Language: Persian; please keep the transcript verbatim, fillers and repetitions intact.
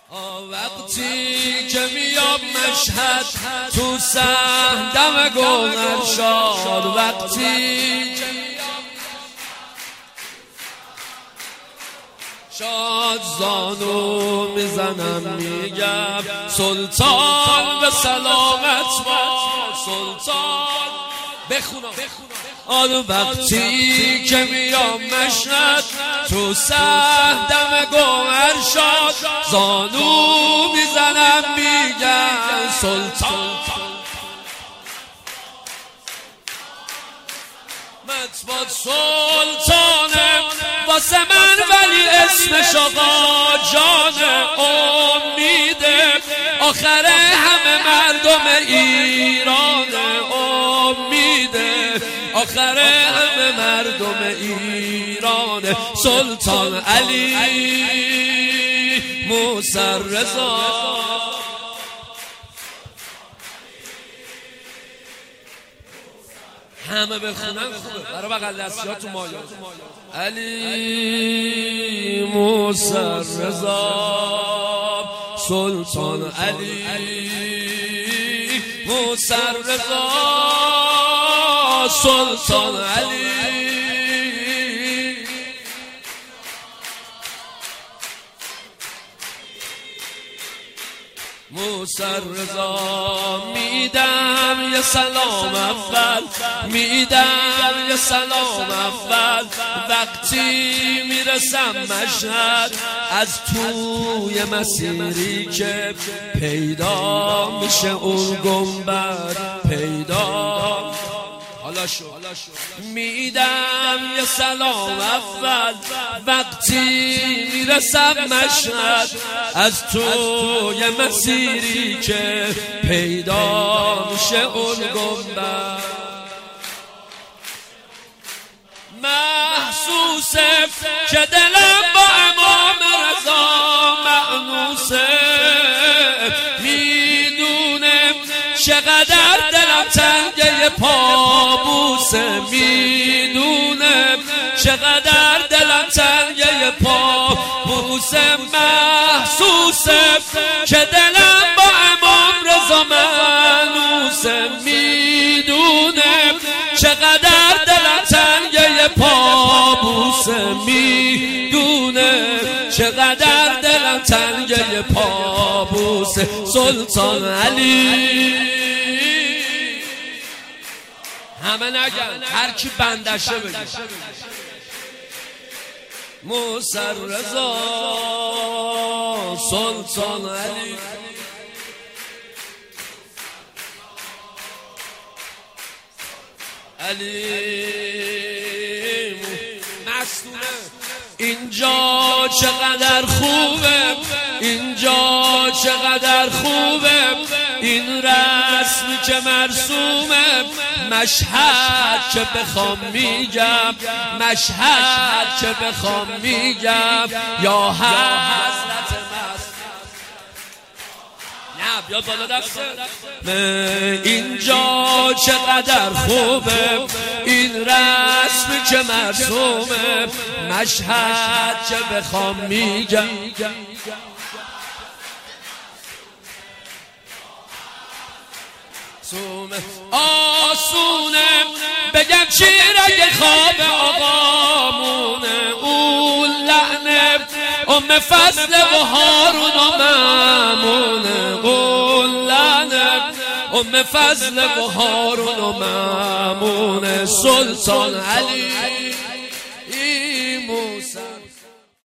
وقتی که میام مشهد تو صحن دم گوهر شاد، وقتی که شاد زانو میزنم میگم سلطان به سلامت باد، سلطان بخونم آن وقتی که میام مشهد تو صحن دم گوهر شاد، زانو میزنم میگم سلطان مطبات سلطانه واسه من، ولی اسمش آقا جانه. امیده آخر همه مردم ایرانه، امیده آخر همه مردم ایرانه. سلطان علی موسی رضا همه بخونن خوبه برای بغل دستی ها تو مایا. علی موسی رضا سلطان علی موسی رضا سلطان علی موسی رضا. میدم یه سلام اول، میدم یه سلام اول وقتی میرسم مشهد از توی مسیری که پیدا میشه اون گنبد پیدا. حالا شو میدم یه سلام اول وقتی میرسم مشهد از توی مسیری که پیدا میشه اون گنبد. محسوسه که دلم با امام رضا مأنوسه، میدونه چقدر دلم تنگه پابوسه، میدونه چقدر دلم تنگه پابوسه. محسوسه که دلم با امام رضا مأنوسه، میدونه چقدر دلم تنگه پابوسه، میدونه چقدر دلم تنگه پابوسه. سلطان علی همه نگن، هر کی بندشه بگه. موسی رضا سلطان علی علی مستونه. اینجا چقدر خوبه، اینجا چقدر خوبه، این رسمی که مرسومه. مشهد که بخوام میگم، مشهد که بخوام میگم یا حضرت مست. نه بیاد بالا دسته. اینجا چقدر خوبه، این رسمی که مرسومه. مشهد که بخوام میگم آسونه بگم چی رگ خواب آقامونه. اون لعنه ام فضل و هارون و مامونه، اون لعنه ام فضل و هارون و مامونه. سلطان علی